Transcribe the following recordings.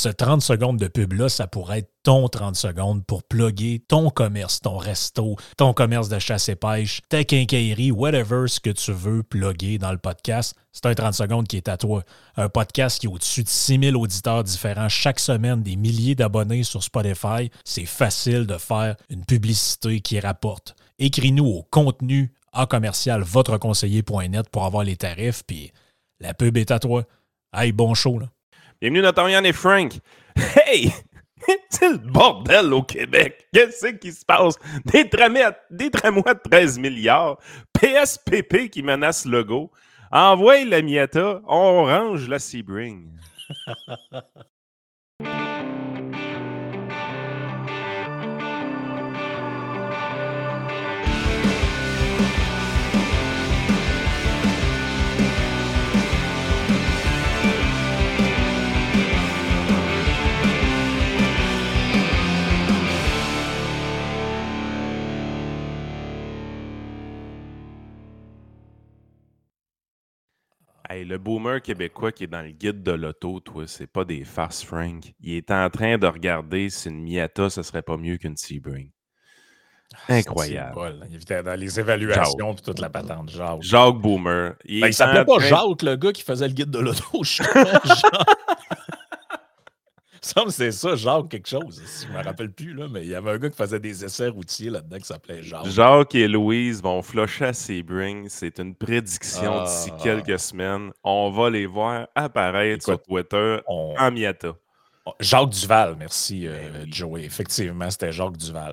ce 30 secondes de pub-là, ça pourrait être ton 30 secondes pour plugger ton commerce, ton resto, ton commerce de chasse et pêche, ta quincaillerie, whatever ce que tu veux plugger dans le podcast. C'est un 30 secondes qui est à toi. Un podcast qui est au-dessus de 6000 auditeurs différents chaque semaine, des milliers d'abonnés sur Spotify. C'est facile de faire une publicité qui rapporte. Écris-nous au contenu @votreconseiller.net pour avoir les tarifs, puis la pub est à toi. Hey, bon show, là. Bienvenue dans Torian et Frank. Hey! C'est le bordel au Québec. Qu'est-ce qui se passe? Des tramways à 13 milliards. PSPP qui menace Legault. Envoie la Miata. On range la Sebring. Hey, le boomer québécois qui est dans le guide de l'auto, toi, c'est pas des farces, Frank. Il est en train de regarder si une Miata, ce serait pas mieux qu'une Sebring. Incroyable. Il était dans les évaluations et toute la patente. Jacques Boomer. Il s'appelait pas Jacques, le gars qui faisait le guide de l'auto. Je sais pas, Il me semble que c'est ça, Jacques quelque chose. Je me rappelle plus, là, mais il y avait un gars qui faisait des essais routiers là-dedans qui s'appelait Jacques. Jacques et Louise vont flusher à Sebring. C'est une prédiction d'ici quelques semaines. On va les voir apparaître sur Twitter en Miata. Jacques Duval, merci Joey. Effectivement, c'était Jacques Duval.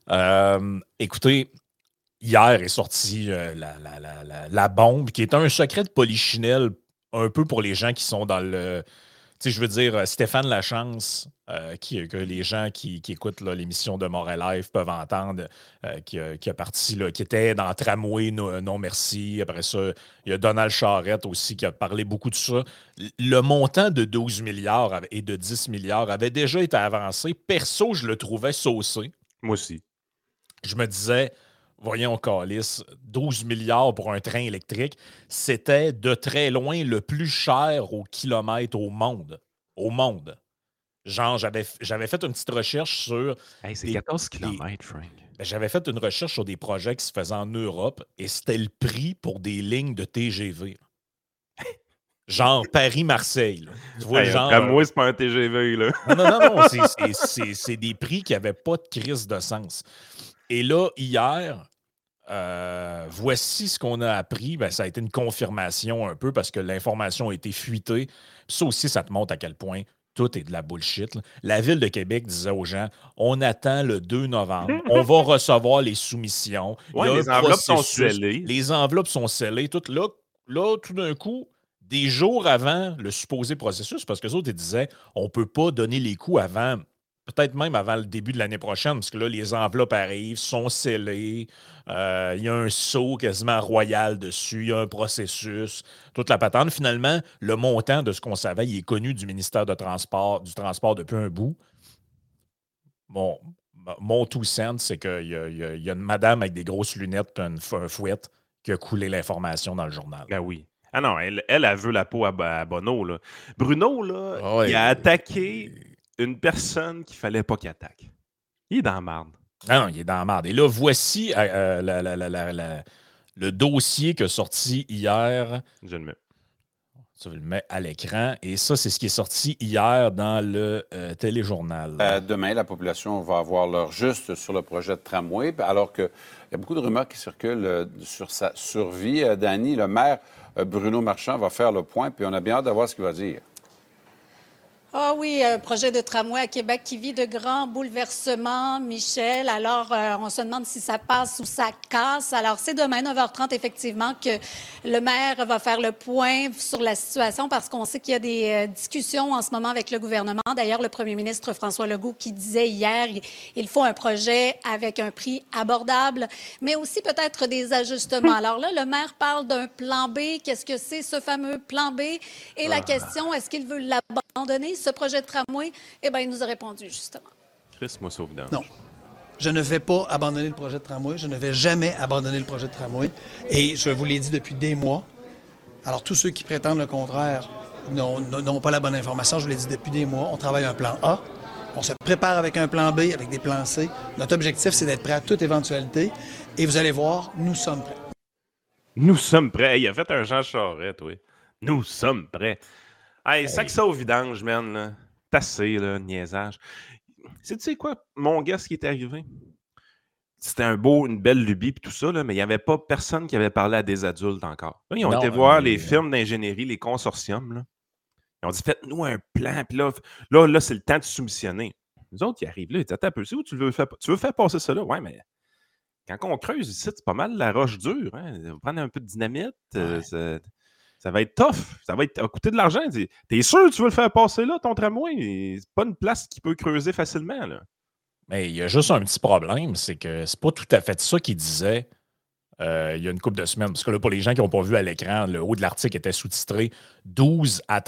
Écoutez, hier est sortie la bombe, qui est un secret de polichinelle un peu pour les gens qui sont dans le... Tu sais, je veux dire, Stéphane Lachance, que les gens qui écoutent là, l'émission de Montréal Live peuvent entendre, qui était dans Tramway, non merci. Après ça, il y a Donald Charette aussi qui a parlé beaucoup de ça. Le montant de 12 milliards et de 10 milliards avait déjà été avancé. Perso, je le trouvais saucé. Moi aussi. Je me disais... Voyons, calice, 12 milliards pour un train électrique, c'était de très loin le plus cher au kilomètre au monde. Au monde. Genre, j'avais fait une petite recherche sur... Hey, c'est 14 kilomètres, Frank. J'avais fait une recherche sur des projets qui se faisaient en Europe et c'était le prix pour des lignes de TGV. Genre Paris-Marseille. Tu vois, moi, c'est pas un TGV, là. Non. C'est des prix qui n'avaient pas de crise de sens. Et là, hier, voici ce qu'on a appris. Ben, ça a été une confirmation un peu parce que l'information a été fuitée. Puis ça aussi, ça te montre à quel point tout est de la bullshit. Là. La Ville de Québec disait aux gens, on attend le 2 novembre, on va recevoir les soumissions. Ouais, les enveloppes sont scellées. Les enveloppes sont scellées. Tout d'un coup, des jours avant le supposé processus, parce que les autres, ils disaient, on ne peut pas donner les coûts avant... Peut-être même avant le début de l'année prochaine, parce que là, les enveloppes arrivent, sont scellées, il y a un sceau quasiment royal dessus, il y a un processus, toute la patente. Finalement, le montant de ce qu'on savait, il est connu du ministère du Transport depuis un bout. Bon, mon tout sens, c'est qu'il y a une madame avec des grosses lunettes, un fouet, qui a coulé l'information dans le journal. Ben oui. Ah non, elle veut la peau à Bono, là. Bruno, là, il a attaqué... une personne qu'il fallait pas qu'il attaque. Il est dans la marde. Non, il est dans la marde. Et là, voici le dossier qui est sorti hier. Je le mets. Tu le mets à l'écran. Et ça, c'est ce qui est sorti hier dans le téléjournal. Demain, la population va avoir l'heure juste sur le projet de tramway, alors qu'il y a beaucoup de rumeurs qui circulent sur sa survie. Danny, le maire Bruno Marchand va faire le point, puis on a bien hâte de voir ce qu'il va dire. Ah oui, un projet de tramway à Québec qui vit de grands bouleversements, Michel. Alors, on se demande si ça passe ou ça casse. Alors, c'est demain, 9h30, effectivement, que le maire va faire le point sur la situation parce qu'on sait qu'il y a des discussions en ce moment avec le gouvernement. D'ailleurs, le premier ministre François Legault qui disait hier, il faut un projet avec un prix abordable, mais aussi peut-être des ajustements. Alors là, le maire parle d'un plan B. Qu'est-ce que c'est ce fameux plan B? Et la question, est-ce qu'il veut l'abandonner? Ce projet de tramway, eh bien, il nous a répondu, justement. Chris-moi sauvedange. Non. Je ne vais pas abandonner le projet de tramway. Je ne vais jamais abandonner le projet de tramway. Et je vous l'ai dit depuis des mois. Alors, tous ceux qui prétendent le contraire n'ont pas la bonne information. Je vous l'ai dit depuis des mois. On travaille un plan A. On se prépare avec un plan B, avec des plans C. Notre objectif, c'est d'être prêt à toute éventualité. Et vous allez voir, nous sommes prêts. Nous sommes prêts. Hey, il a fait un Jean Charest, oui. Nous sommes prêts. Hey, sac ça au vidange, man. Là. Tassé, là, niaisage. Tu sais quoi, mon gars, ce qui est arrivé? C'était une belle lubie puis tout ça, là, mais il n'y avait pas personne qui avait parlé à des adultes encore. Là, ils ont été voir les firmes d'ingénierie, les consortiums. Là. Ils ont dit, faites-nous un plan. Puis là, c'est le temps de soumissionner. Nous autres, ils arrivent là, ils disent, attends un peu, c'est où tu veux faire passer ça là? Ouais, mais quand on creuse ici, c'est pas mal la roche dure. Hein? On va prendre un peu de dynamite. Ça va être tough. Ça va coûter de l'argent. T'es sûr que tu veux le faire passer là, ton tramway? C'est pas une place qui peut creuser facilement. Là. Mais il y a juste un petit problème, c'est que c'est pas tout à fait ça qu'il disait il y a une couple de semaines. Parce que là, pour les gens qui n'ont pas vu à l'écran, le haut de l'article était sous-titré 12 à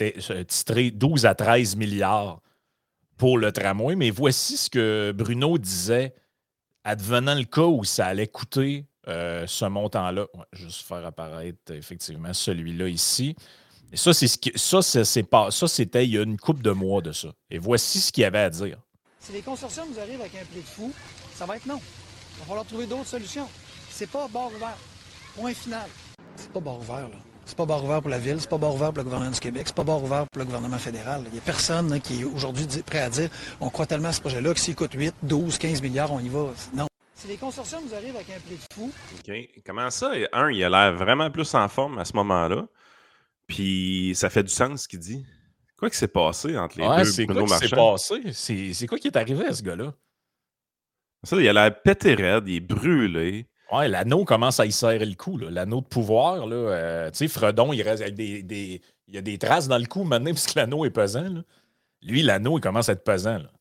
13 milliards pour le tramway. Mais voici ce que Bruno disait advenant le cas où ça allait coûter ce montant-là. Ouais, juste faire apparaître effectivement celui-là ici. Et ça, c'était il y a une couple de mois de ça. Et voici ce qu'il y avait à dire. Si les consortiums nous arrivent avec un prix de fou, ça va être non. Il va falloir trouver d'autres solutions. C'est pas bord ouvert. Point final. C'est pas bord ouvert, là. C'est pas bord ouvert pour la Ville, c'est pas bord ouvert pour le gouvernement du Québec, c'est pas bord ouvert pour le gouvernement fédéral. Il n'y a personne là, qui est aujourd'hui prêt à dire on croit tellement à ce projet-là que s'il coûte 8, 12, 15 milliards, on y va. Non. Si les consortiums nous arrivent avec un prix de fou... OK. Comment ça? Il a l'air vraiment plus en forme à ce moment-là. Puis ça fait du sens ce qu'il dit. Quoi qui s'est passé entre les deux c'est Bruno quoi qui Marchand? s'est passé? C'est quoi qui est arrivé à ce gars-là? Ça, il a l'air pété raide, il est brûlé. Ouais, l'anneau commence à y serrer le cou. L'anneau de pouvoir, là, tu sais, Fredon, il reste avec il y a des traces dans le cou maintenant parce que l'anneau est pesant. Là. Lui, l'anneau, il commence à être pesant. Là.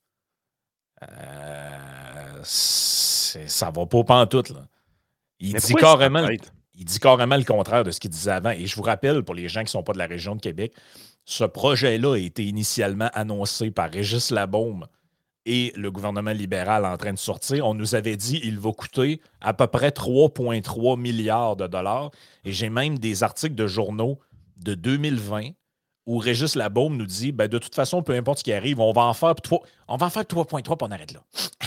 Ça va pas pantoute. Là. Il dit carrément le contraire de ce qu'il disait avant. Et je vous rappelle, pour les gens qui ne sont pas de la région de Québec, ce projet-là a été initialement annoncé par Régis Labaume et le gouvernement libéral en train de sortir. On nous avait dit qu'il va coûter à peu près 3,3 milliards de dollars. Et j'ai même des articles de journaux de 2020 où Régis Labaume nous dit de toute façon, peu importe ce qui arrive, on va en faire 3,3 puis on arrête là.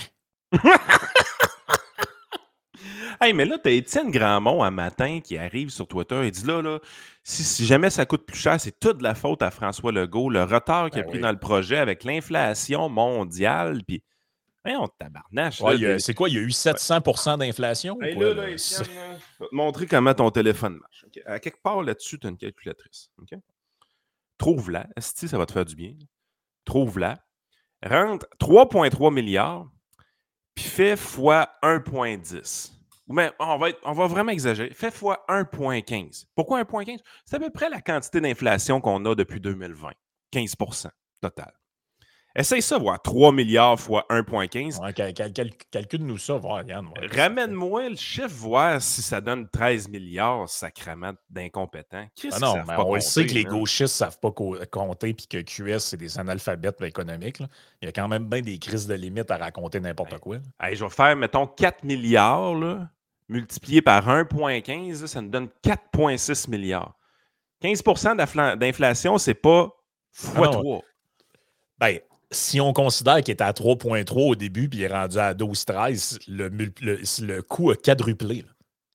Hey, mais là, t'as Étienne Grandmont un matin qui arrive sur Twitter et dit là, si jamais ça coûte plus cher, c'est toute la faute à François Legault, le retard qu'il a pris dans le projet avec l'inflation mondiale. Puis, on tabarnache. Ouais, c'est quoi? Il y a eu 700% d'inflation? Hey, là, Étienne, je vais te montrer comment ton téléphone marche. Okay? À quelque part là-dessus, tu as une calculatrice. Okay? Trouve-la. Si ça va te faire du bien. Trouve-la. Rentre 3,3 milliards, puis fais fois 1,10. Mais on va vraiment exagérer. Fais fois 1,15. Pourquoi 1,15? C'est à peu près la quantité d'inflation qu'on a depuis 2020. 15% total. Essaye ça, voir 3 milliards fois 1,15. Ouais, calcule-nous ça, voir, Yann. Ramène-moi le chiffre, voir si ça donne 13 milliards, sacrément d'incompétents. Non, mais on le sait que les gauchistes ne savent pas compter et que QS, c'est des analphabètes économiques. Là. Il y a quand même bien des crises de limite à raconter n'importe quoi. Hey, je vais faire, mettons, 4 milliards, là, multiplié par 1,15, ça nous donne 4,6 milliards. 15% d'inflation, c'est pas x3. Ben, si on considère qu'il était à 3,3 au début puis il est rendu à 12-13, le coût a quadruplé.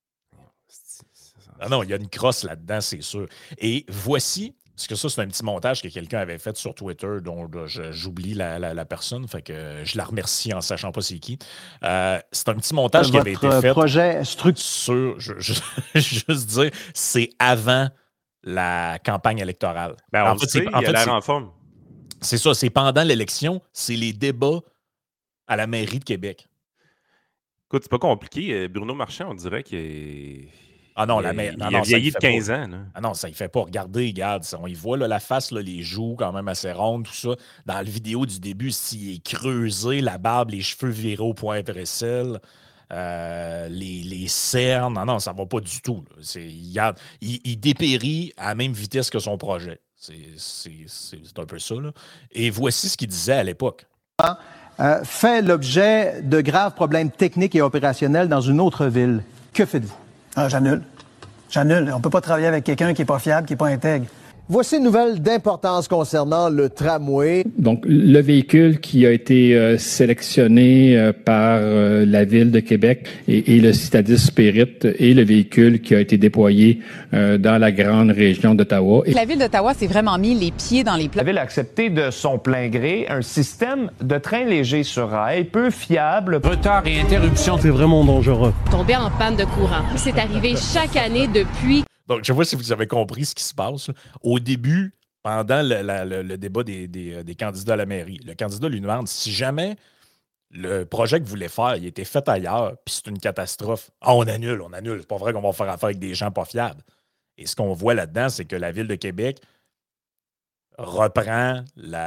Non, il y a une crosse là-dedans, c'est sûr. Et voici, parce que ça, c'est un petit montage que quelqu'un avait fait sur Twitter, dont j'oublie la personne, fait que je la remercie en ne sachant pas c'est qui. C'est un petit montage qui avait été fait projet sur, juste dire, c'est avant la campagne électorale. Ben, en fait, il a l'air en forme. C'est ça, c'est pendant l'élection, c'est les débats à la mairie de Québec. Écoute, c'est pas compliqué. Bruno Marchand, on dirait qu'il a vieilli de 15 ans. Là. Ah non, ça ne fait pas. Regardez, regarde, on y voit là, la face, là, les joues quand même assez rondes, tout ça. Dans la vidéo du début, s'il est creusé, la barbe, les cheveux virés au point Dressel, les cernes. Non, ça ne va pas du tout. Il dépérit à la même vitesse que son projet. C'est un peu ça. Là. Et voici ce qu'il disait à l'époque. Fait l'objet de graves problèmes techniques et opérationnels dans une autre ville. Que faites-vous? J'annule. On ne peut pas travailler avec quelqu'un qui n'est pas fiable, qui n'est pas intègre. Voici une nouvelle d'importance concernant le tramway. Donc, le véhicule qui a été sélectionné par la Ville de Québec et le Citadis Spirit est le véhicule qui a été déployé dans la grande région d'Ottawa. La Ville d'Ottawa s'est vraiment mis les pieds dans les plats. La Ville a accepté de son plein gré un système de train léger sur rail, peu fiable. Retard et interruption, c'est vraiment dangereux. Tomber en panne de courant. C'est arrivé chaque année depuis... Donc, je sais pas si vous avez compris ce qui se passe. Là. Au début, pendant le débat des candidats à la mairie, le candidat lui demande si jamais le projet que vous voulez faire, il était fait ailleurs, puis c'est une catastrophe. Ah, on annule. C'est pas vrai qu'on va faire affaire avec des gens pas fiables. Et ce qu'on voit là-dedans, c'est que la Ville de Québec reprend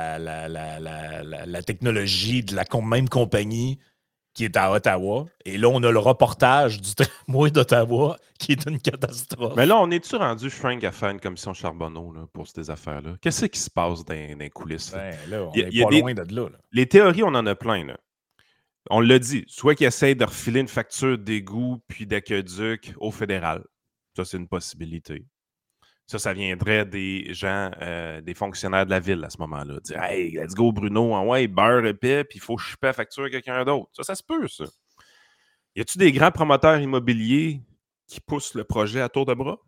la technologie de la même compagnie qui est à Ottawa. Et là, on a le reportage du tramway d'Ottawa qui est une catastrophe. Mais là, on est-tu rendu, Frank, à faire une commission Charbonneau là, pour ces affaires-là? Qu'est-ce qui se passe dans les coulisses? Ben, là, on n'est pas loin de là. Les théories, on en a plein. Là. On l'a dit. Soit qu'ils essayent de refiler une facture d'égout puis d'aqueduc au fédéral. Ça, c'est une possibilité. Ça viendrait des gens, des fonctionnaires de la ville à ce moment-là. Dire « Hey, let's go Bruno, ouais, beurre épais, puis il faut chipper la facture à quelqu'un d'autre. » Ça se peut, ça. Y a-tu des grands promoteurs immobiliers qui poussent le projet à tour de bras?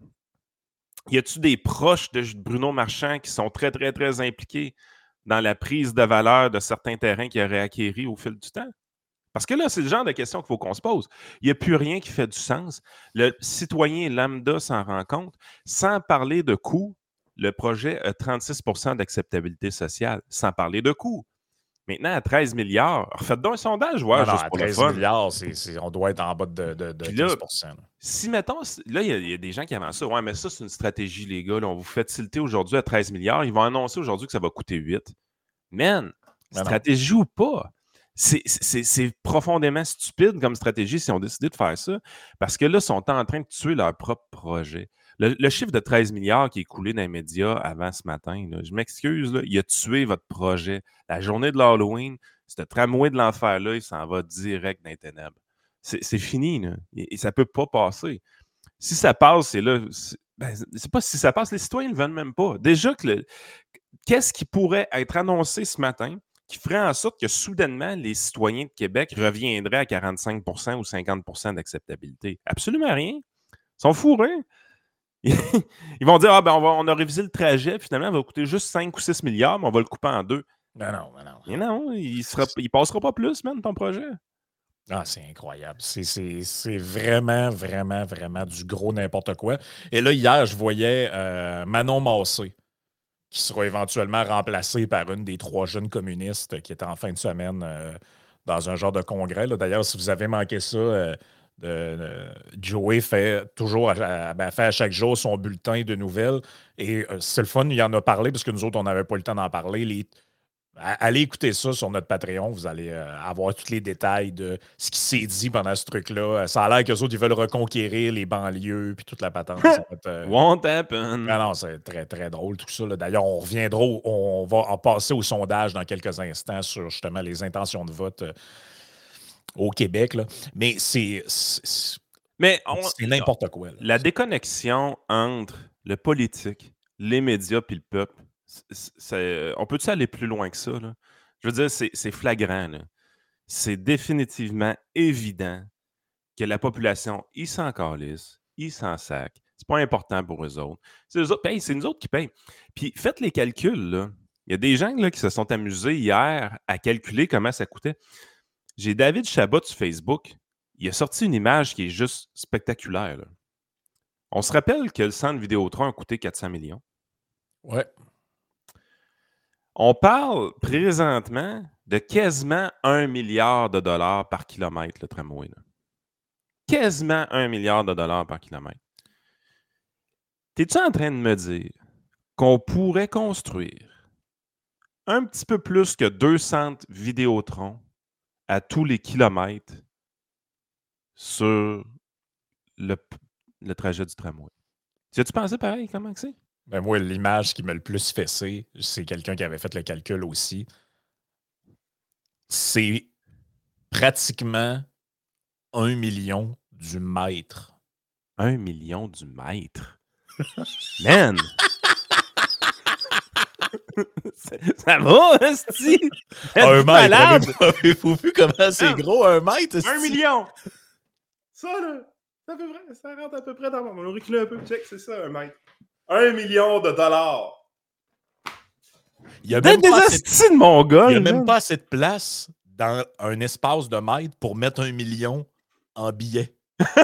Y a-tu des proches de Bruno Marchand qui sont très, très, très impliqués dans la prise de valeur de certains terrains qu'il aurait acquéris au fil du temps? Parce que là, c'est le genre de question qu'il faut qu'on se pose. Il n'y a plus rien qui fait du sens. Le citoyen lambda s'en rend compte. Sans parler de coûts, le projet a 36 % d'acceptabilité sociale. Sans parler de coûts. Maintenant, à 13 milliards, refaites donc un sondage, ouais, juste à pour 13 le fun. milliards, on doit être en bas de 15 %. Là. Si, mettons, là, il y a des gens qui avancent ça. Ouais, mais ça, c'est une stratégie, les gars. Là, on vous fait tilter aujourd'hui à 13 milliards. Ils vont annoncer aujourd'hui que ça va coûter 8. Man, stratégie ou pas? C'est profondément stupide comme stratégie si on décidé de faire ça, parce que là, ils sont en train de tuer leur propre projet. Le chiffre de 13 milliards qui est coulé dans les médias avant ce matin, là, je m'excuse, là, il a tué votre projet. La journée de l'Halloween, ce tramway de l'enfer-là, il s'en va direct dans les ténèbres. C'est fini, là, et ça ne peut pas passer. Si ça passe, c'est là... c'est pas si ça passe, les citoyens ne le veulent même pas. Déjà, qu'est-ce qui pourrait être annoncé ce matin qui ferait en sorte que soudainement, les citoyens de Québec reviendraient à 45 % ou 50 % d'acceptabilité? Absolument rien. Ils sont fourrés. Ils vont dire, on a révisé le trajet, puis finalement, il va coûter juste 5 ou 6 milliards, mais on va le couper en deux. Non. Mais non, il ne passera pas plus, man, ton projet. Ah, c'est incroyable. C'est vraiment, vraiment, vraiment du gros n'importe quoi. Et là, hier, je voyais Manon Massé, qui sera éventuellement remplacé par une des 3 jeunes communistes qui était en fin de semaine dans un genre de congrès. Là. D'ailleurs, si vous avez manqué ça, Joey fait toujours fait à chaque jour son bulletin de nouvelles. Et c'est le fun, il en a parlé, parce que nous autres, on n'avait pas le temps d'en parler. Allez écouter ça sur notre Patreon. Vous allez avoir tous les détails de ce qui s'est dit pendant ce truc-là. Ça a l'air qu'eux autres, ils veulent reconquérir les banlieues puis toute la patente. Won't happen. Non, c'est très, très drôle tout ça. Là. D'ailleurs, on va en passer au sondage dans quelques instants sur justement les intentions de vote au Québec. Là. Mais c'est n'importe quoi. Là. La déconnexion entre le politique, les médias puis le peuple, on peut-tu aller plus loin que ça? Là? Je veux dire, c'est flagrant. Là. C'est définitivement évident que la population, ils s'en calissent, ils s'en sacent. C'est pas important pour eux autres. C'est nous autres qui payent. Puis faites les calculs. Là. Il y a des gens là, qui se sont amusés hier à calculer comment ça coûtait. J'ai David Chabot sur Facebook. Il a sorti une image qui est juste spectaculaire. Là. On se rappelle que le centre Vidéotron a coûté 400 millions. Ouais. On parle présentement de quasiment 1 milliard de dollars par kilomètre, le tramway. Là. Quasiment 1 milliard de dollars par kilomètre. T'es-tu en train de me dire qu'on pourrait construire un petit peu plus que 2 centres Vidéotron à tous les kilomètres sur le trajet du tramway? Tu as-tu pensé pareil? Comment que c'est? Ben moi, l'image qui m'a le plus fessé, c'est quelqu'un qui avait fait le calcul aussi. C'est pratiquement 1 million du mètre. 1 million du mètre? Man! Ça va, hein, c'ti? Un mètre, avez-vous vu comment c'est gros, 1 mètre? 1 million! Ça, là, ça rentre à peu près dans... On va reculer un peu, check, c'est ça, 1 mètre. 1 million de dollars! Il y a même pas assez de place dans un espace de mètre pour mettre 1 million en billets.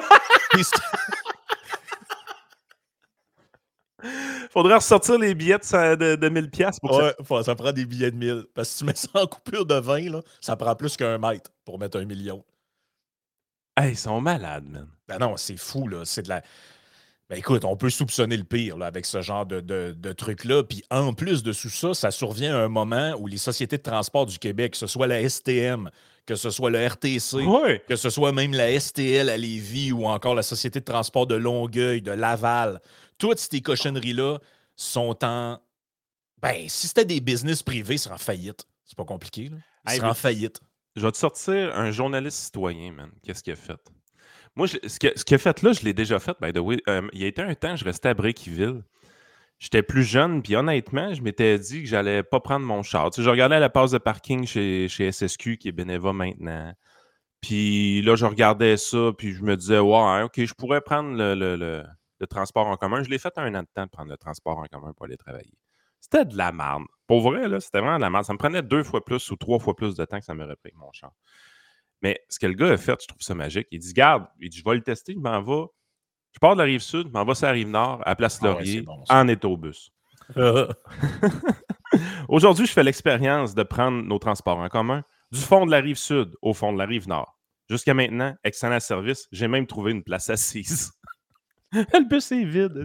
Faudrait ressortir les billets de 1000 piastres pour ça. Ça prend des billets de 1000. Parce que si tu mets ça en coupure de 20, là, ça prend plus qu'1 mètre pour mettre 1 million. Hey, ils sont malades, man. Ben non, c'est fou, là. C'est de la... Ben écoute, on peut soupçonner le pire là, avec ce genre de truc-là. Puis en plus de tout ça, ça survient à un moment où les sociétés de transport du Québec, que ce soit la STM, que ce soit le RTC, que ce soit même la STL à Lévis ou encore la Société de transport de Longueuil, de Laval, toutes ces cochonneries-là sont en... Ben, si c'était des business privés, ils seraient en faillite. C'est pas compliqué, là. Ils seraient en faillite. Je vais te sortir un journaliste citoyen, man. Qu'est-ce qu'il a fait? Moi, ce qu'il a fait là, je l'ai déjà fait, by the way. Il y a été un temps, je restais à Breakville. J'étais plus jeune, puis honnêtement, je m'étais dit que j'allais pas prendre mon char. Tu sais, je regardais la passe de parking chez SSQ, qui est Beneva maintenant. Puis là, je regardais ça, puis je me disais, ouais, OK, je pourrais prendre le transport en commun. Je l'ai fait un an de temps de prendre le transport en commun pour aller travailler. C'était de la merde. Pour vrai, là, c'était vraiment de la merde. Ça me prenait 2 fois plus ou 3 fois plus de temps que ça m'aurait pris mon char. Mais ce que le gars a fait, je trouve ça magique. Il dit, garde, je vais le tester, je m'en vais. Je pars de la Rive-Sud, je m'en vais sur la Rive-Nord, à Place Laurier, en autobus. Aujourd'hui, je fais l'expérience de prendre nos transports en commun du fond de la Rive-Sud au fond de la Rive-Nord. Jusqu'à maintenant, excellent service. J'ai même trouvé une place assise. Le bus est vide.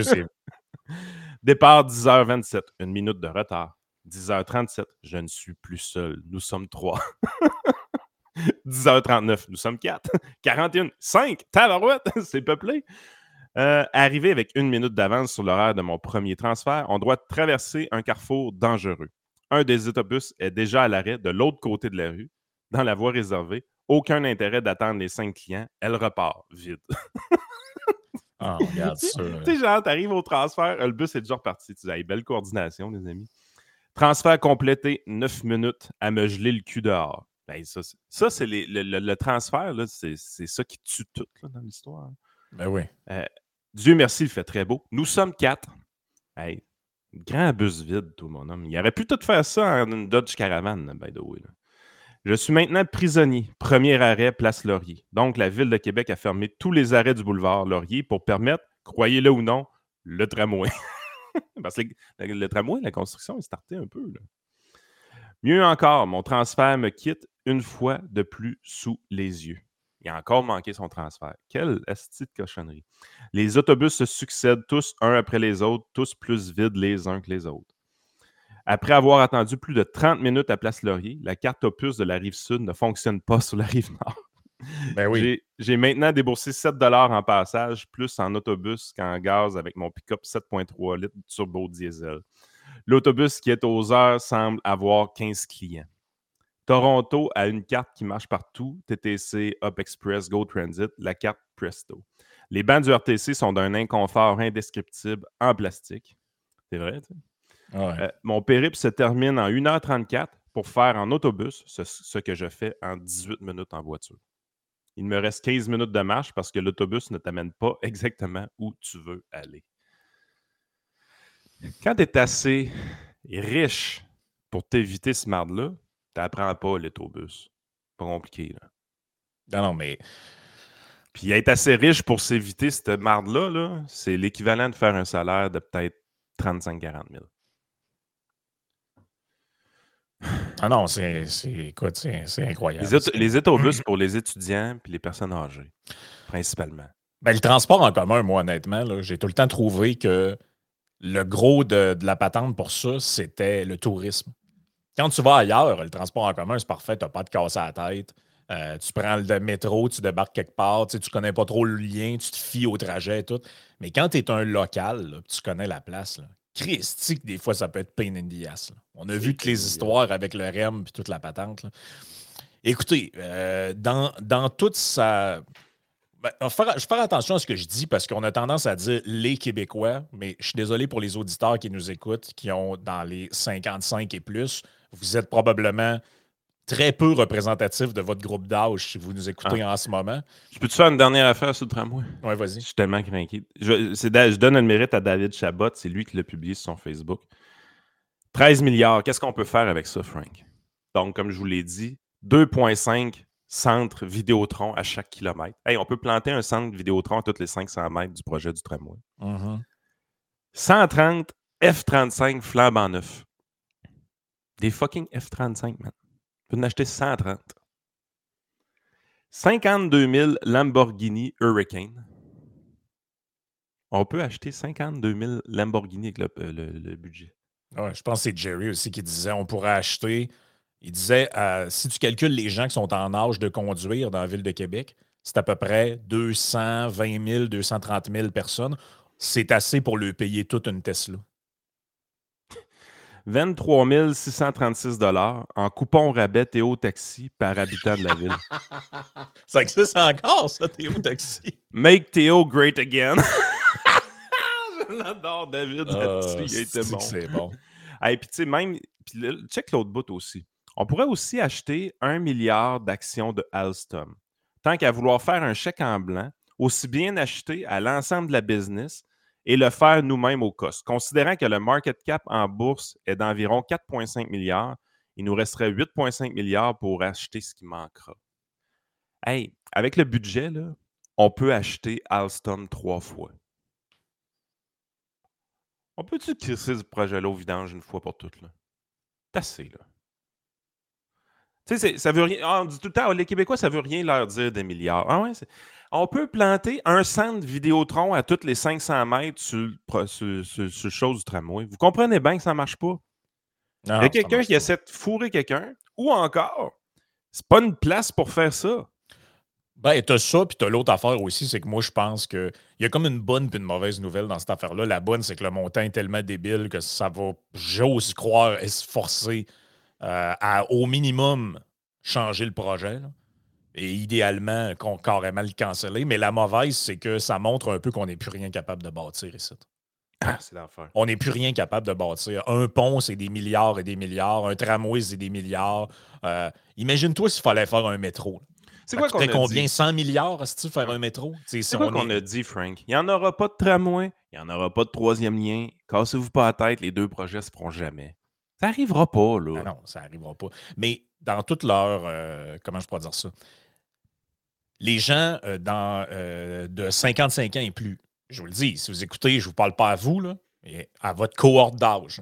Départ 10h27, 1 minute de retard. 10h37, je ne suis plus seul. Nous sommes 3. 10h39, nous sommes 4. 41, 5. Tabarouette, c'est peuplé. Arrivé avec 1 minute d'avance sur l'horaire de mon premier transfert, on doit traverser un carrefour dangereux. Un des autobus est déjà à l'arrêt de l'autre côté de la rue, dans la voie réservée. Aucun intérêt d'attendre les 5 clients. Elle repart vide. Ah, regarde ça. Tu sais, genre, t'arrives au transfert, le bus est déjà reparti. Tu dis, belle coordination, les amis. Transfert complété, 9 minutes à me geler le cul dehors. Ben, ça c'est le transfert, là, c'est ça qui tue tout là, dans l'histoire. Ben oui. Dieu merci, il fait très beau. Nous sommes 4. Hey, grand bus vide, tout mon homme. Il aurait pu tout faire ça en une Dodge Caravan, by the way. Là. Je suis maintenant prisonnier. Premier arrêt, Place Laurier. Donc, la Ville de Québec a fermé tous les arrêts du boulevard Laurier pour permettre, croyez-le ou non, le tramway. Parce que le tramway, la construction est startée un peu. Là. Mieux encore, mon transfert me quitte une fois de plus sous les yeux. Il a encore manqué son transfert. Quelle esti de cochonnerie. Les autobus se succèdent tous un après les autres, tous plus vides les uns que les autres. Après avoir attendu plus de 30 minutes à Place Laurier, la carte opus de la Rive-Sud ne fonctionne pas sur la Rive-Nord. Ben oui. J'ai maintenant déboursé 7 $ en passage, plus en autobus qu'en gaz avec mon pick-up 7.3 litres turbo diesel. L'autobus qui est aux heures semble avoir 15 clients. Toronto a une carte qui marche partout, TTC, Up Express, Go Transit, la carte Presto. Les bancs du RTC sont d'un inconfort indescriptible en plastique. C'est vrai, tu sais? Ouais. Mon périple se termine en 1h34 pour faire en autobus ce que je fais en 18 minutes en voiture. Il me reste 15 minutes de marche parce que l'autobus ne t'amène pas exactement où tu veux aller. Quand tu es assez riche pour t'éviter ce marde-là, tu n'apprends pas l'autobus. Pas compliqué, là. Non, mais... Puis être assez riche pour s'éviter cette marde-là, là, c'est l'équivalent de faire un salaire de peut-être 35-40 000. Ah non, c'est incroyable. Les autobus pour les étudiants et les personnes âgées, principalement. Ben, le transport en commun, moi, honnêtement, là, j'ai tout le temps trouvé que le gros de la patente pour ça, c'était le tourisme. Quand tu vas ailleurs, le transport en commun, c'est parfait, tu n'as pas de casse à la tête. Tu prends le métro, tu débarques quelque part, tu ne connais pas trop le lien, tu te fies au trajet et tout. Mais quand tu es un local, là, tu connais la place, là, Christique, des fois, ça peut être pain in the ass. Là. On a vu toutes les histoires avec le REM et toute la patente. Là. Écoutez, dans toute sa... Je vais faire attention à ce que je dis parce qu'on a tendance à dire les Québécois, mais je suis désolé pour les auditeurs qui nous écoutent, qui ont dans les 55 et plus. Vous êtes probablement très peu représentatif de votre groupe d'âge si vous nous écoutez en ce moment. Je peux te faire une dernière affaire sur le tramway? Oui, vas-y. Je suis tellement craqué. Je donne le mérite à David Chabot, c'est lui qui l'a publié sur son Facebook. 13 milliards, qu'est-ce qu'on peut faire avec ça, Frank? Donc, comme je vous l'ai dit, 2,5 centres Vidéotron à chaque kilomètre. Hey, on peut planter un centre Vidéotron à tous les 500 mètres du projet du tramway. 130 F-35 flambant neufs. Des fucking F-35, man. On peut en acheter 130. 52 000 Lamborghini Hurricane. On peut acheter 52 000 Lamborghini avec le budget. Ouais, je pense que c'est Jerry aussi qui disait on pourrait acheter. Il disait si tu calcules les gens qui sont en âge de conduire dans la ville de Québec, c'est à peu près 220 000, 230 000 personnes. C'est assez pour leur payer toute une Tesla. 23 636 $ en coupon rabais Théo Taxi par habitant de la ville. Ça existe encore, ça, Théo Taxi. Make Théo great again. Je l'adore, David. Là-dessus, il était bon. C'est bon. Hey, puis tu sais, même, check l'autre bout aussi. On pourrait aussi acheter 1 milliard d'actions de Alstom. Tant qu'à vouloir faire un chèque en blanc, aussi bien acheter à l'ensemble de la business et le faire nous-mêmes au cost. Considérant que le market cap en bourse est d'environ 4,5 milliards, il nous resterait 8,5 milliards pour acheter ce qui manquera. Hey, avec le budget, là, on peut acheter Alstom 3 fois. On peut-tu crisser ce projet-là au vidange une fois pour toutes, là? C'est assez, là. Tu sais, ça veut rien... on dit tout le temps, les Québécois, ça veut rien leur dire des milliards. Ah ouais, on peut planter un centre Vidéotron à toutes les 500 mètres sur le chose du tramway. Vous comprenez bien que ça ne marche pas. Il y a quelqu'un qui essaie de fourrer quelqu'un, ou encore, c'est pas une place pour faire ça. Ben, t'as ça, puis t'as l'autre affaire aussi, c'est que moi, je pense qu'il y a comme une bonne et une mauvaise nouvelle dans cette affaire-là. La bonne, c'est que le montant est tellement débile que ça va, j'ose croire, et se forcer à, au minimum, changer le projet. Là. Et idéalement, carrément le canceller. Mais la mauvaise, c'est que ça montre un peu qu'on n'est plus rien capable de bâtir ici. Ah, c'est l'enfer. On n'est plus rien capable de bâtir. Un pont, c'est des milliards et des milliards. Un tramway, c'est des milliards. Imagine-toi s'il fallait faire un métro. C'est quoi qu'on a combien? dit? 100 milliards, si tu faire un métro? C'est quoi qu'on a dit, Frank? Il n'y en aura pas de tramway, il n'y en aura pas de troisième lien. Cassez-vous pas la tête, les deux projets ne se feront jamais. Ça n'arrivera pas, là. Ah non, ça n'arrivera pas. Mais dans toute leur... comment je pourrais dire ça? Les gens de 55 ans et plus, je vous le dis, si vous écoutez, je ne vous parle pas à vous, là, mais à votre cohorte d'âge,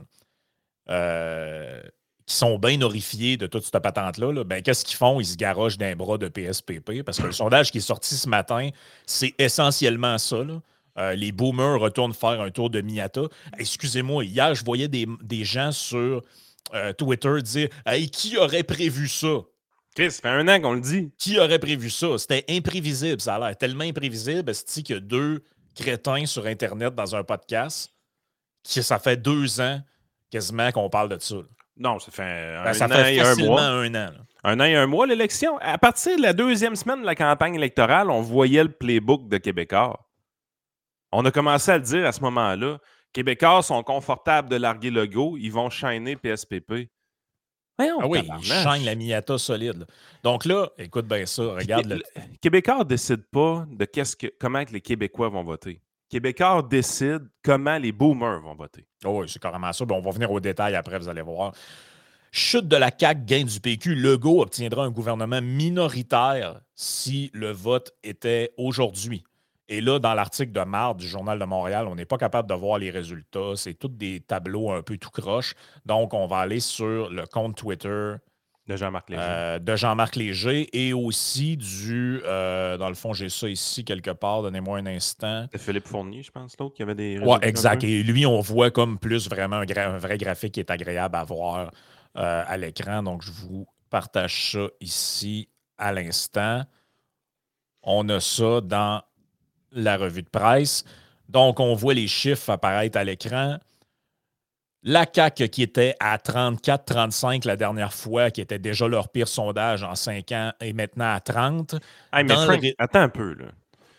qui sont bien horrifiés de toute cette patente-là, là, ben, qu'est-ce qu'ils font? Ils se garochent d'un bras de PSPP parce que le sondage qui est sorti ce matin, c'est essentiellement ça. Là. Les boomers retournent faire un tour de Miyata. Excusez-moi, hier, je voyais des gens sur Twitter dire « Hey, qui aurait prévu ça? » Chris, ça fait 1 an qu'on le dit. Qui aurait prévu ça? C'était imprévisible, ça a l'air tellement imprévisible, qu'il y a 2 crétins sur Internet dans un podcast qui ça fait 2 ans quasiment qu'on parle de ça. Là. Non, ça fait ça fait facilement 1 an. Là. 1 an et 1 mois, l'élection. À partir de la 2e semaine de la campagne électorale, on voyait le playbook de Québécois. On a commencé à le dire à ce moment-là. Québécois sont confortables de larguer le go, ils vont chaîner PSPP. Ah oui, ils chaînent la Miyata solide. Là. Donc là, écoute bien ça, regarde. Le Québécois ne décide pas de comment les Québécois vont voter. Québécois décide comment les boomers vont voter. Oh oui, c'est carrément ça. Bon, on va venir au détail après, vous allez voir. Chute de la CAQ, gain du PQ. Legault obtiendra un gouvernement minoritaire si le vote était aujourd'hui. Et là, dans l'article de marde du Journal de Montréal, on n'est pas capable de voir les résultats. C'est tous des tableaux un peu tout croche. Donc, on va aller sur le compte Twitter de Jean-Marc Léger et aussi dans le fond, j'ai ça ici quelque part. Donnez-moi un instant. C'est Philippe Fournier, je pense, l'autre, qui avait des résultats. Oui, exact. Et lui, on voit comme plus vraiment un vrai graphique qui est agréable à voir à l'écran. Donc, je vous partage ça ici à l'instant. On a ça dans la revue de presse. Donc, on voit les chiffres apparaître à l'écran. La CAQ qui était à 34-35 la dernière fois, qui était déjà leur pire sondage en 5 ans, est maintenant à 30. Hey, mais Frank, attends un peu. Là.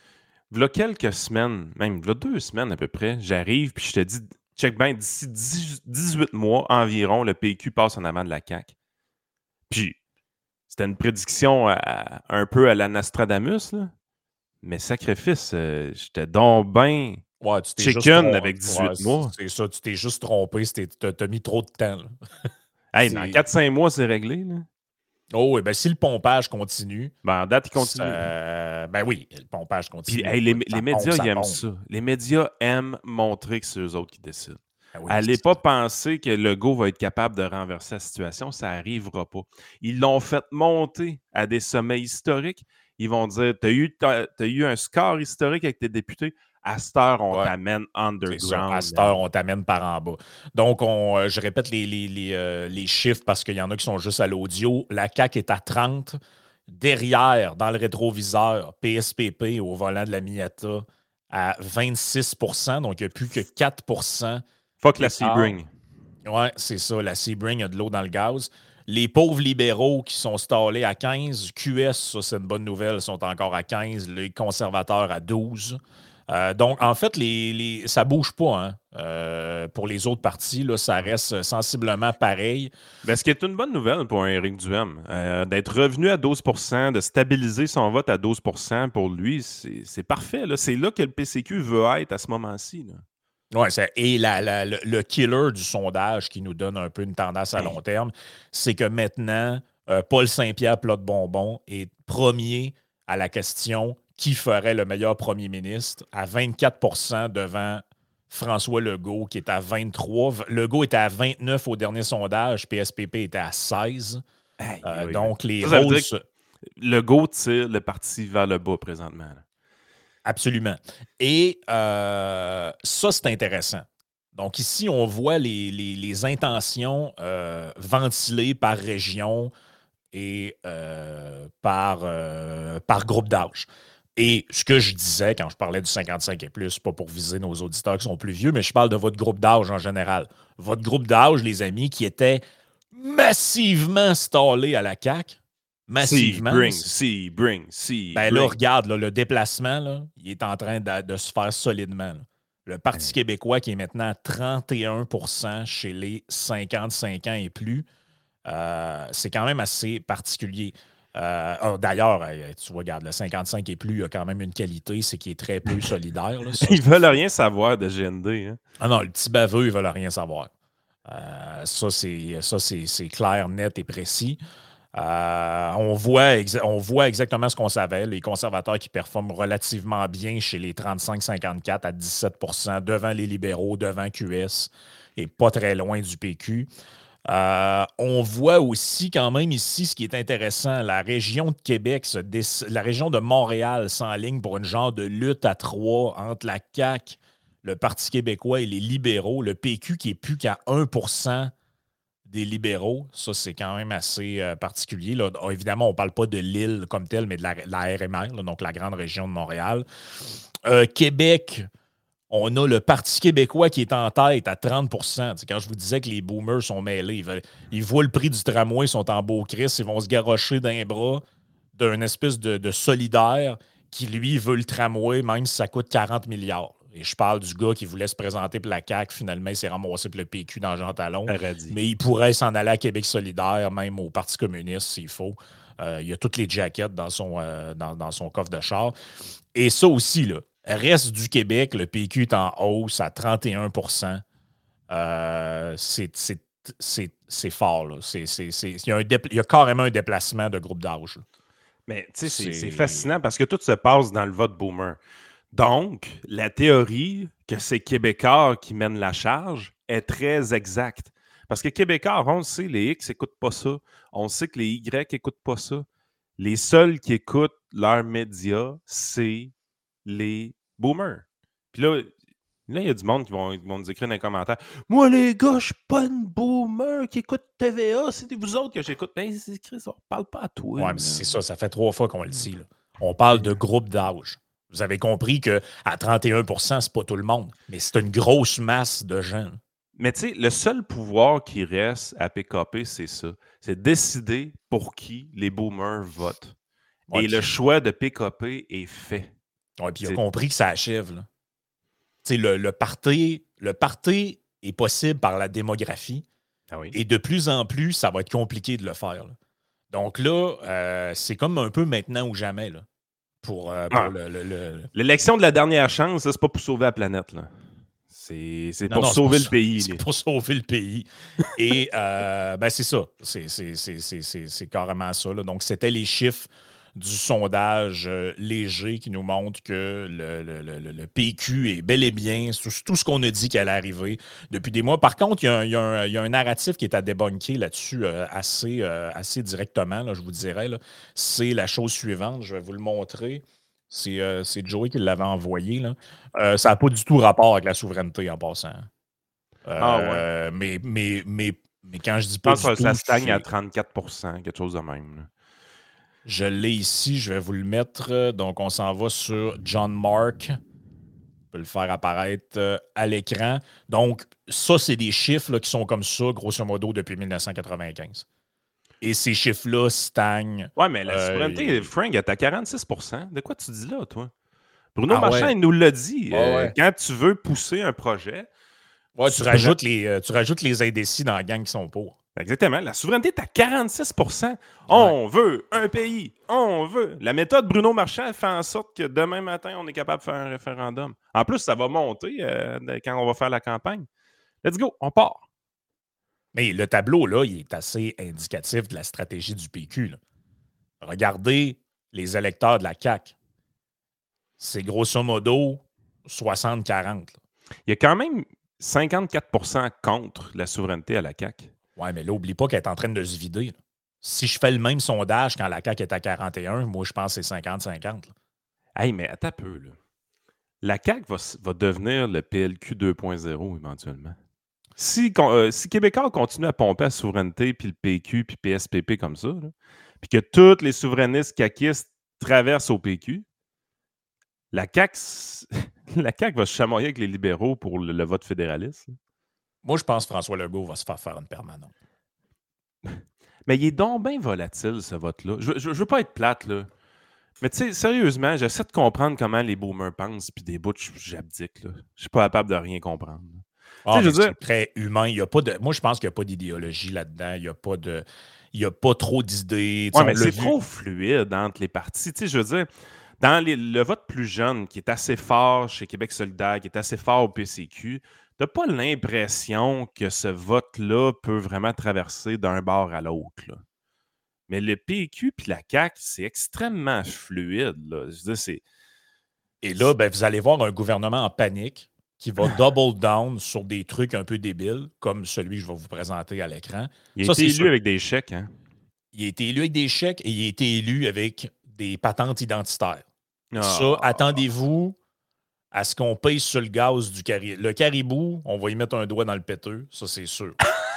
V'là quelques semaines, même v'là 2 semaines à peu près, j'arrive puis je te dis, check bien, d'ici 18 mois environ, le PQ passe en avant de la CAQ. Puis, c'était une prédiction un peu à la Nostradamus, là. Mais sacrifice, j'étais donc ben Ouais, tu t'es juste chicken trompé. avec 18 Ouais, mois. c'est ça, tu t'es juste trompé. T'as mis trop de temps. Là. Hey, dans 4-5 mois, c'est réglé. Là. Oh, et ben si le pompage continue. Ben, en date, il continue. Ben oui, le pompage continue. Puis, hey, les médias, ils aiment ça. Les médias aiment montrer que c'est eux autres qui décident. Ben oui, allez pas penser que Legault va être capable de renverser la situation, ça n'arrivera pas. Ils l'ont fait monter à des sommets historiques. Ils vont dire, t'as eu un score historique avec tes députés, à cette heure, on t'amène underground. Ça, à cette heure, on t'amène par en bas. Donc, je répète les chiffres parce qu'il y en a qui sont juste à l'audio. La CAQ est à 30. Derrière, dans le rétroviseur, PSPP au volant de la Miata à 26 %. Donc, il n'y a plus que 4 %. Fuck la Sebring. Oui, c'est ça. La Sebring a de l'eau dans le gaz. Les pauvres libéraux qui sont stallés à 15. QS, ça, c'est une bonne nouvelle, sont encore à 15. Les conservateurs à 12. Donc, en fait, ça ne bouge pas. Hein. Pour les autres partis, là, ça reste sensiblement pareil. Ben, ce qui est une bonne nouvelle pour Éric Duhaime, d'être revenu à 12 % de stabiliser son vote à 12 % pour lui, c'est parfait. Là. C'est là que le PCQ veut être à ce moment-ci. Oui, et le killer du sondage qui nous donne un peu une tendance à long terme, c'est que maintenant, Paul Saint-Pierre Plante-Bonbon est premier à la question qui ferait le meilleur premier ministre à 24 % devant François Legault qui est à 23. Legault était à 29 au dernier sondage, PSPP était à 16. Donc, les rôles... Legault tire le parti vers le bas présentement. Là. Absolument. Et ça, c'est intéressant. Donc, ici, on voit les intentions ventilées par région et par groupe d'âge. Et ce que je disais quand je parlais du 55 et plus, pas pour viser nos auditeurs qui sont plus vieux, mais je parle de votre groupe d'âge en général. Votre groupe d'âge, les amis, qui était massivement stallé à la CAQ. Massivement. Sebring. Ben là, regarde, là, le déplacement, là, il est en train de se faire solidement. Là. Le Parti québécois qui est maintenant à 31 % chez les 55 ans et plus, c'est quand même assez particulier. D'ailleurs, tu vois, regarde, le 55 et plus a quand même une qualité, c'est qu'il est très peu solidaire. Là, ils veulent rien savoir de GND. Hein? Ah non, le petit baveux, ils veulent rien savoir. Ça, c'est clair, net et précis. On voit exactement ce qu'on savait. Les conservateurs qui performent relativement bien chez les 35-54 à 17 % devant les libéraux, devant QS et pas très loin du PQ. On voit aussi quand même ici ce qui est intéressant, la région de Québec, la région de Montréal s'enligne pour une genre de lutte à 3 entre la CAQ, le Parti québécois et les libéraux. Le PQ qui est plus qu'à 1 % des libéraux. Ça, c'est quand même assez particulier. Là. Évidemment, on ne parle pas de l'île comme telle, mais de la RMR, là, donc la grande région de Montréal. Québec, on a le Parti québécois qui est en tête à 30 %. Quand je vous disais que les boomers sont mêlés, ils voient le prix du tramway, ils sont en beau Christ, ils vont se garrocher d'un bras d'un espèce de solidaire qui, lui, veut le tramway, même si ça coûte 40 milliards. Et je parle du gars qui voulait se présenter pour la CAQ. Finalement, il s'est ramassé pour le PQ dans Jean Talon. Mais il pourrait s'en aller à Québec solidaire, même au Parti communiste, s'il faut. Il y a toutes les jackets dans son coffre de char. Et ça aussi, là, reste du Québec, le PQ est en hausse à 31 %. C'est fort. Là. Il y a carrément un déplacement de groupe d'âge. Mais tu sais, c'est fascinant parce que tout se passe dans le vote boomer. Donc, la théorie que c'est Québécois qui mène la charge est très exacte. Parce que Québécois, on le sait, les X n'écoutent pas ça. On sait que les Y n'écoutent pas ça. Les seuls qui écoutent leurs médias, c'est les boomers. Puis là, il y a du monde qui vont nous écrire dans les commentaires « Moi, les gars, je suis pas une boomer qui écoute TVA. C'est vous autres que j'écoute. » Ben, c'est Chris, on ne parle pas à toi. Oui, mais c'est ça. Ça fait 3 fois qu'on le dit. Là. On parle de groupe d'âge. Vous avez compris qu'à 31 %, c'est pas tout le monde, mais c'est une grosse masse de gens. Mais tu sais, le seul pouvoir qui reste à PKP, c'est ça. C'est décider pour qui les boomers votent. Et le choix de PKP est fait. Ouais, puis il a compris que ça achève. Là. Le party est possible par la démographie. Ah oui. Et de plus en plus, ça va être compliqué de le faire. Là. Donc là, c'est comme un peu maintenant ou jamais. Là, pour L'élection de la dernière chance, c'est pas pour sauver la planète. Là. C'est pour sauver le pays. C'est pour sauver le pays. Et c'est ça. C'est carrément ça. Là. Donc, c'était les chiffres du sondage léger qui nous montre que le PQ est bel et bien tout ce qu'on a dit qu'elle allait arriver depuis des mois. Par contre, il y a un narratif qui est à débunker là-dessus assez directement, là, je vous dirais. Là. C'est la chose suivante. Je vais vous le montrer. C'est Joey qui l'avait envoyé. Là. Ça n'a pas du tout rapport avec la souveraineté en passant. Ouais. Mais quand je dis pas je pense du que tout, ça stagne à 34%, quelque chose de même. Là. Je l'ai ici, je vais vous le mettre. Donc, on s'en va sur John Mark. On peut le faire apparaître à l'écran. Donc, ça, c'est des chiffres là, qui sont comme ça, grosso modo, depuis 1995. Et ces chiffres-là stagnent. Ouais, mais la souveraineté, Frank, est à 46%. De quoi tu dis là, toi? Bruno Marchand, il nous l'a dit. Quand tu veux pousser un projet... Ouais, tu rajoutes les indécis dans la gang qui sont pour. Exactement. La souveraineté est à 46%. Ouais. On veut un pays. On veut. La méthode Bruno Marchand fait en sorte que demain matin, on est capable de faire un référendum. En plus, ça va monter quand on va faire la campagne. Let's go, on part. Mais le tableau, là, il est assez indicatif de la stratégie du PQ. Là. Regardez les électeurs de la CAQ. C'est grosso modo 60-40. Il y a quand même 54% contre la souveraineté à la CAQ. Oui, mais là, n'oublie pas qu'elle est en train de se vider. Là. Si je fais le même sondage quand la CAQ est à 41, moi, je pense que c'est 50-50. Hey, mais attends un peu. Là. La CAQ va devenir le PLQ 2.0 éventuellement. Si Québécois continue à pomper la souveraineté, puis le PQ, puis PSPP comme ça, puis que tous les souverainistes caquistes traversent au PQ, la CAQ va se chamoyer avec les libéraux pour le vote fédéraliste. Là. Moi, je pense que François Legault va se faire une permanente. Mais il est donc bien volatile, ce vote-là. Je veux pas être plate, là. Mais tu sais, sérieusement, j'essaie de comprendre comment les boomers pensent, puis des bouts, j'abdique, là. Je suis pas capable de rien comprendre. C'est très humain. Il y a pas de... Moi, je pense qu'il n'y a pas d'idéologie là-dedans. Il n'y a pas trop d'idées. Ouais, mais c'est trop fluide entre les partis. Tu sais, je veux dire, dans le vote plus jeune, qui est assez fort chez Québec solidaire, qui est assez fort au PCQ, t'as pas l'impression que ce vote-là peut vraiment traverser d'un bord à l'autre. Là. Mais le PQ puis la CAQ, c'est extrêmement fluide. Là. Je veux dire, Et là, vous allez voir un gouvernement en panique qui va double down sur des trucs un peu débiles, comme celui que je vais vous présenter à l'écran. Il a été élu avec des chèques. Hein? Il a été élu avec des chèques et il a été élu avec des patentes identitaires. Ça, attendez-vous à ce qu'on paye sur le gaz du caribou. Le caribou, on va y mettre un doigt dans le péteux, ça c'est sûr.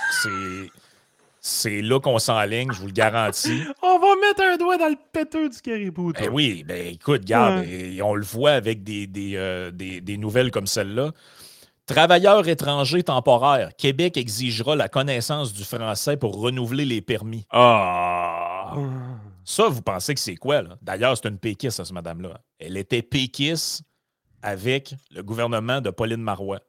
C'est là qu'on s'enligne, je vous le garantis. On va mettre un doigt dans le péteux du caribou, toi. Oui, écoute, regarde, on le voit avec des nouvelles comme celle-là. Travailleurs étrangers temporaires. Québec exigera la connaissance du français pour renouveler les permis. Ça, vous pensez que c'est quoi, là? D'ailleurs, c'est une péquiste, cette madame-là. Elle était péquiste avec le gouvernement de Pauline Marois.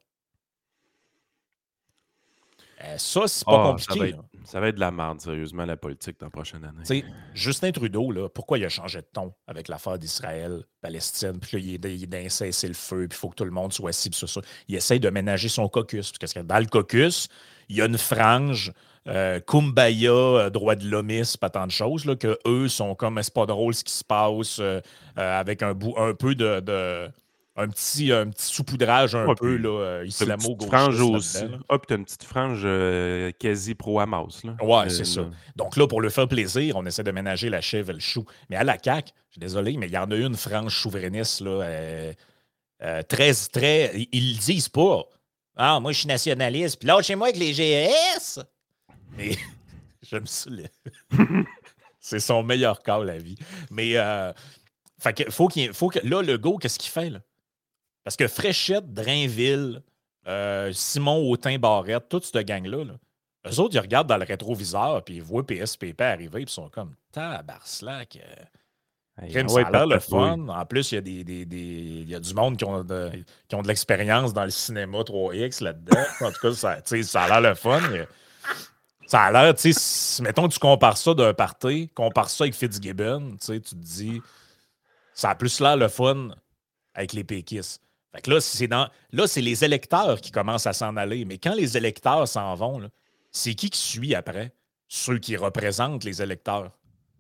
Ça, c'est pas compliqué. Ça va être de la merde, sérieusement, la politique dans la prochaine année. T'sais, Justin Trudeau, là, pourquoi il a changé de ton avec l'affaire d'Israël, Palestine, puis là, il est d'un cessez-le-feu, puis il faut que tout le monde soit ci, puis ça. Il essaye de ménager son caucus. Parce que dans le caucus, il y a une frange Kumbaya, droit de l'hommiste, pas tant de choses, là, que eux sont comme, c'est pas drôle ce qui se passe, avec un peu de un petit saupoudrage peu là, islamo-gauchiste. Frange aussi. Puis t'as une petite frange quasi pro-Hamas. Ouais, c'est ça. Donc là, pour le faire plaisir, on essaie de ménager la chèvre et le chou. Mais à la CAQ, je suis désolé, mais il y en a une frange souverainiste, là, très... Ils le disent pas. Ah, moi, je suis nationaliste. Puis là, chez moi, avec les GES... Mais j'aime ça. C'est son meilleur cas, la vie. Mais fait que faut que... Là, Legault, qu'est-ce qu'il fait, là? Parce que Fréchette, Drainville, Simon Autin-Barrette, toute cette gang-là, eux autres, ils regardent dans le rétroviseur puis ils voient PSPP arriver puis ils sont comme tabarslac. Crime, ça a l'air le fun. En plus, il y a du monde qui ont de l'expérience dans le cinéma 3X là-dedans. En tout cas, ça a l'air le fun. Ça a l'air, tu sais, mettons que tu compares ça d'un party, compare ça avec Fitzgibbon, tu te dis, ça a plus l'air le fun avec les péquistes. Fait que là, c'est les électeurs qui commencent à s'en aller. Mais quand les électeurs s'en vont, là, c'est qui suit après? Ceux qui représentent les électeurs.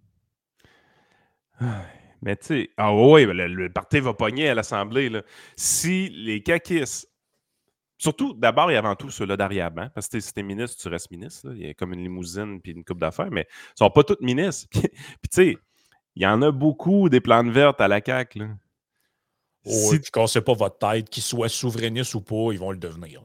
Mais tu sais, le parti va pogner à l'Assemblée. Là. Si les caquistes, surtout, d'abord et avant tout, ceux-là d'arrière-ban, parce que si t'es ministre, tu restes ministre. Là. Il y a comme une limousine puis une coupe d'affaires, mais ils sont pas tous ministres. Puis tu sais, il y en a beaucoup des plantes vertes à la CAQ. Là. Puis cassez pas votre tête, qu'ils soient souverainistes ou pas, ils vont le devenir.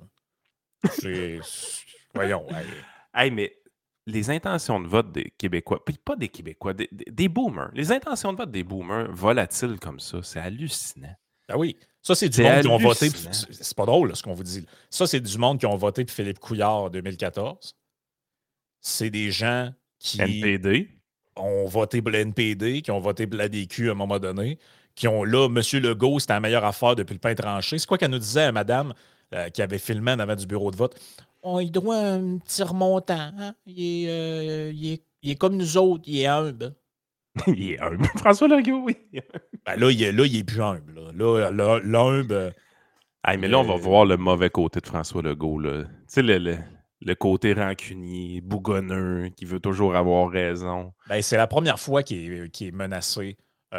Voyons. Hey, mais les intentions de vote des Québécois, puis pas des Québécois, des boomers, les intentions de vote des boomers volatiles comme ça, c'est hallucinant. Ah oui, ça c'est du monde qui ont voté. C'est pas drôle là, ce qu'on vous dit. Ça c'est du monde qui ont voté pour Philippe Couillard en 2014. C'est des gens qui ont voté pour le NPD, qui ont voté pour l'ADQ à un moment donné, qui ont là, M. Legault, c'était la meilleure affaire depuis le pain tranché. C'est quoi qu'elle nous disait à madame qui avait filmé en avant du bureau de vote? Il doit un petit remontant. Hein? Il est comme nous autres, il est humble. Il est humble. François Legault, oui. Ben là, il est plus humble. Là, l'humble. Mais là, on va voir le mauvais côté de François Legault. Tu sais, le côté rancunier, bougonneux, qui veut toujours avoir raison. Ben, c'est la première fois qu'il est menacé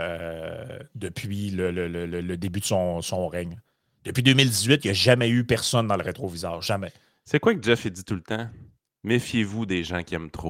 depuis le début de son règne. Depuis 2018, il n'y a jamais eu personne dans le rétroviseur. Jamais. C'est quoi que Jeff il dit tout le temps? Méfiez-vous des gens qui aiment trop.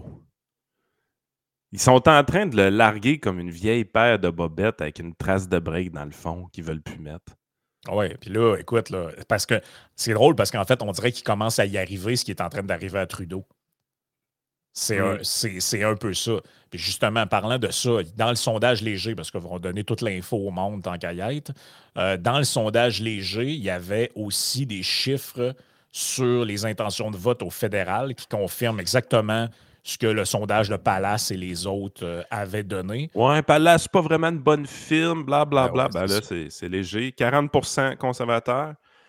Ils sont en train de le larguer comme une vieille paire de bobettes avec une trace de break dans le fond qu'ils veulent plus mettre. Oui, puis là, écoute, là, parce que c'est drôle parce qu'en fait, on dirait qu'il commence à y arriver ce qui est en train d'arriver à Trudeau. C'est un peu ça. Puis justement, en parlant de ça, dans le sondage léger, parce qu'ils vont donner toute l'info au monde tant qu'à y être, dans le sondage léger, il y avait aussi des chiffres sur les intentions de vote au fédéral qui confirment exactement ce que le sondage de Palace et les autres avaient donné. Ouais, Palace, c'est pas vraiment une bonne film, blablabla. Ben là, c'est léger. 40% conservateur,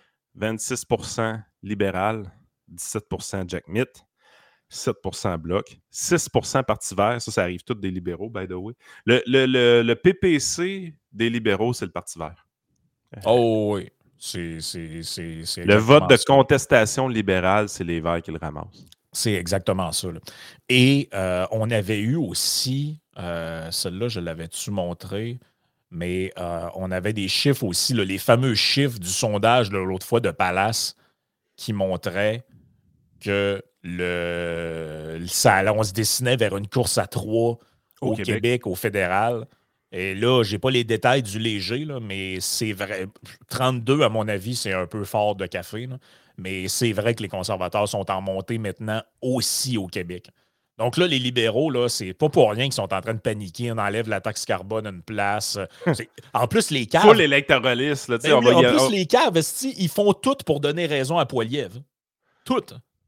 26% libéral, 17% Jack Mitt, 7% Bloc, 6% Parti vert. Ça arrive tous des libéraux, by the way. Le PPC des libéraux, c'est le Parti vert. Oh oui. C'est le vote de contestation libérale, c'est les Verts qui le ramassent. C'est exactement ça. Là. Et on avait eu aussi, celle-là, je l'avais-tu montré, mais on avait des chiffres aussi, là, les fameux chiffres du sondage de l'autre fois de Palace qui montraient que on se dessinait vers une course à 3 au Québec, au fédéral. Et là, je n'ai pas les détails du léger, là, mais c'est vrai. 32, à mon avis, c'est un peu fort de café. Là, mais c'est vrai que les conservateurs sont en montée maintenant aussi au Québec. Donc là, les libéraux, là, c'est pas pour rien qu'ils sont en train de paniquer. On enlève la taxe carbone à une place. En plus, les caves... Full électoraliste. Là, en plus, les caves, ils font tout pour donner raison à Poilievre. Tout.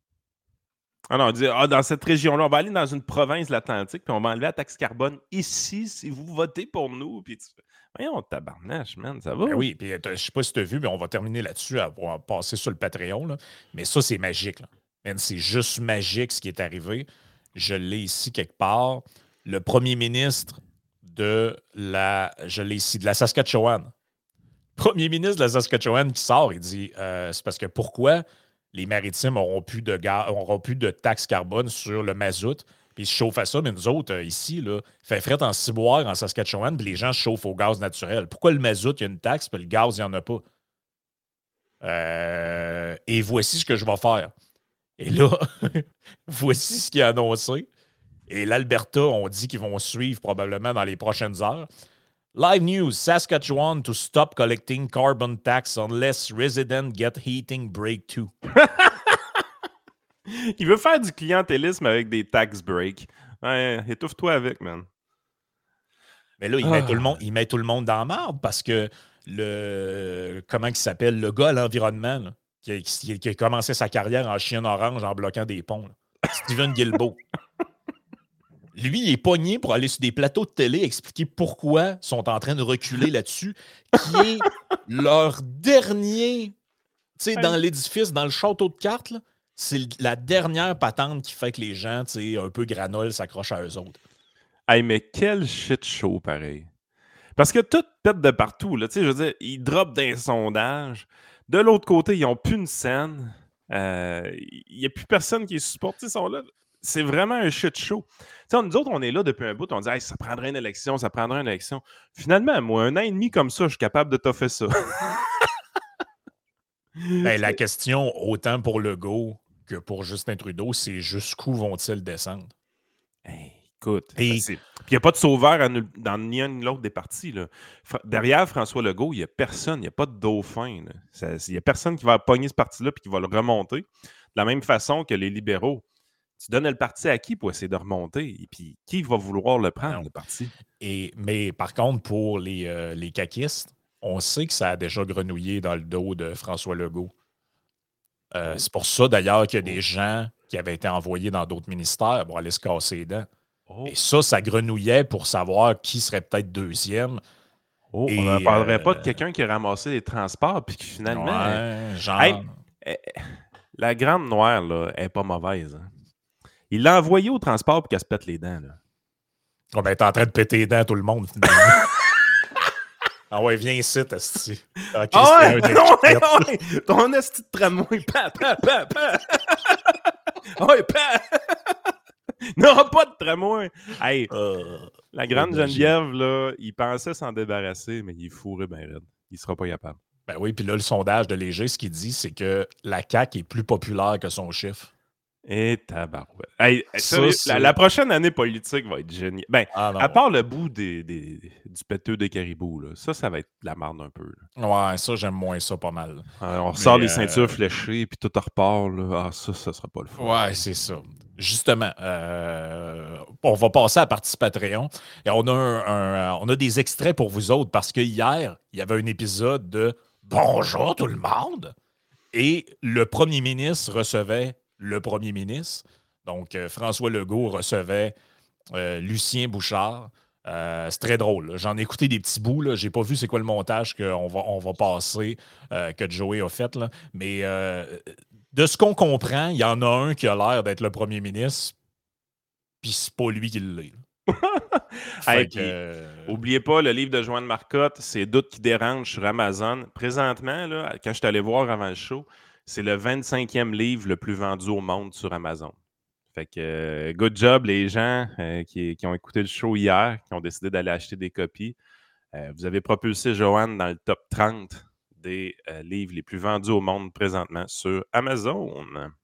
Ah non, on dit, dans cette région-là, on va aller dans une province de l'Atlantique, puis on va enlever la taxe carbone ici si vous votez pour nous. Puis voyons, tabarnache, man, ça va? Ben oui, puis je sais pas si tu as vu, mais on va terminer là-dessus, on va passer sur le Patreon. Là. Mais ça, c'est magique. Là. Man, c'est juste magique ce qui est arrivé. Je l'ai ici quelque part. Le premier ministre de la Saskatchewan. Premier ministre de la Saskatchewan qui sort, il dit c'est parce que pourquoi les maritimes n'auront plus de taxes carbone sur le mazout, puis ils se chauffent à ça, mais nous autres, ici, là, il fait fret en ciboire en Saskatchewan, puis les gens se chauffent au gaz naturel. Pourquoi le mazout, il y a une taxe, puis le gaz, il n'y en a pas? Et voici ce que je vais faire. Et là, voici ce qui est annoncé. Et l'Alberta, on dit qu'ils vont suivre probablement dans les prochaines heures. Live news, Saskatchewan to stop collecting carbon tax unless residents get heating break too. Il veut faire du clientélisme avec des tax breaks. Ouais, étouffe-toi avec, man. Mais là, il met tout le monde dans la marde parce que comment il s'appelle? Le gars à l'environnement, là, qui a commencé sa carrière en chien orange en bloquant des ponts. Là. Steven Guilbeault. Lui, il est pogné pour aller sur des plateaux de télé expliquer pourquoi ils sont en train de reculer là-dessus, qui est leur dernier, tu sais, dans l'édifice, dans le château de cartes, là, c'est la dernière patente qui fait que les gens, tu sais, un peu granoles, s'accrochent à eux autres. Hey, mais quel shit show, pareil. Parce que tout pète de partout, là. Tu sais, je veux dire, ils dropent des sondages. De l'autre côté, ils n'ont plus une scène. Il n'y a plus personne qui les supporte. Ils sont là. C'est vraiment un shit show. Tu sais, nous autres, on est là depuis un bout. On dit, hey, ça prendrait une élection, ça prendrait une élection. Finalement, moi, 1 an et demi comme ça, je suis capable de toffer ça. Ben, la question, autant pour Legault que pour Justin Trudeau, c'est jusqu'où vont-ils descendre? Hey, écoute, Et puis il n'y a pas de sauveur dans ni un ni l'autre des partis. Là. Derrière François Legault, il n'y a personne, il n'y a pas de dauphin. Il n'y a personne qui va pogner ce parti-là et qui va le remonter. De la même façon que les libéraux. Tu donnes le parti à qui pour essayer de remonter? Et puis, qui va vouloir le prendre, le parti? Mais par contre, pour les caquistes, on sait que ça a déjà grenouillé dans le dos de François Legault. C'est pour ça, d'ailleurs, qu'il y a des gens qui avaient été envoyés dans d'autres ministères pour aller se casser les dents. Et ça grenouillait pour savoir qui serait peut-être deuxième. On ne parlerait pas de quelqu'un qui a ramassé les transports puis qui finalement... Ouais, genre... Hey, la grande noire, là, elle n'est pas mauvaise. Hein. Il l'a envoyé au transport pour qu'elle se pète les dents. Là. Oh, ben, t'es en train de péter les dents à tout le monde, finalement. Ah ouais, viens ici, esti. Ton esti de tramway. Ouais, non, pas de tramway. Hey, la grande Geneviève, là, il pensait s'en débarrasser, mais il est fourré bien raide. Il ne sera pas capable. Ben oui, puis là, le sondage de Léger, ce qu'il dit, c'est que la CAQ est plus populaire que son chiffre. Et tabarouette. Hey, la prochaine année politique va être géniale. Ben, à part le bout du péteux des caribous, là, ça va être de la merde un peu. Là. Ouais, ça, j'aime moins ça pas mal. On ressort les ceintures fléchées, puis tout repart. Là. Ah, ça sera pas le fun. Ouais, c'est ça. Justement, on va passer à la partie Patreon. Et on a des extraits pour vous autres parce que hier, il y avait un épisode de Bonjour tout le monde. Et le premier ministre recevait le premier ministre. Donc, François Legault recevait Lucien Bouchard. C'est très drôle. Là. J'en ai écouté des petits bouts. Je n'ai pas vu c'est quoi le montage qu'on va passer, que Joey a fait. Là. Mais de ce qu'on comprend, il y en a un qui a l'air d'être le premier ministre, puis c'est pas lui qui l'est. Oubliez pas, le livre de Joanne Marcotte, c'est Doutes qui dérangent sur Amazon. Présentement, là, quand je suis allé voir avant le show, c'est le 25e livre le plus vendu au monde sur Amazon. Fait que good job les gens qui ont écouté le show hier, qui ont décidé d'aller acheter des copies. Vous avez propulsé Joanne dans le top 30 des livres les plus vendus au monde présentement sur Amazon.